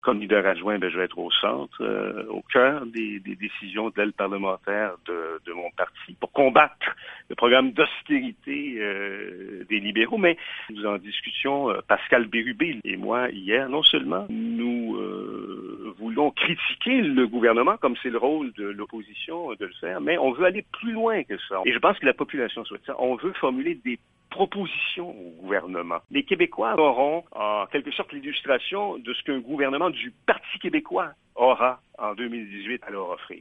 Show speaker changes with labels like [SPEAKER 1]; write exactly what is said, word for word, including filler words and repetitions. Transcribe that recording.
[SPEAKER 1] Comme leader adjoint, ben, je vais être au centre, euh, au cœur des, des décisions de l'aile parlementaire de, de mon parti pour combattre le programme d'austérité euh, des libéraux. Mais nous en discussion, euh, Pascal Bérubé et moi, hier, non seulement nous euh, voulons critiquer le gouvernement, comme c'est le rôle de l'opposition de le faire, mais on veut aller plus loin que ça. Et je pense que la population souhaite ça. On veut formuler des propositions au gouvernement. Les Québécois auront en quelque sorte l'illustration de ce qu'un gouvernement du Parti québécois aura en deux mille dix-huit à leur offrir.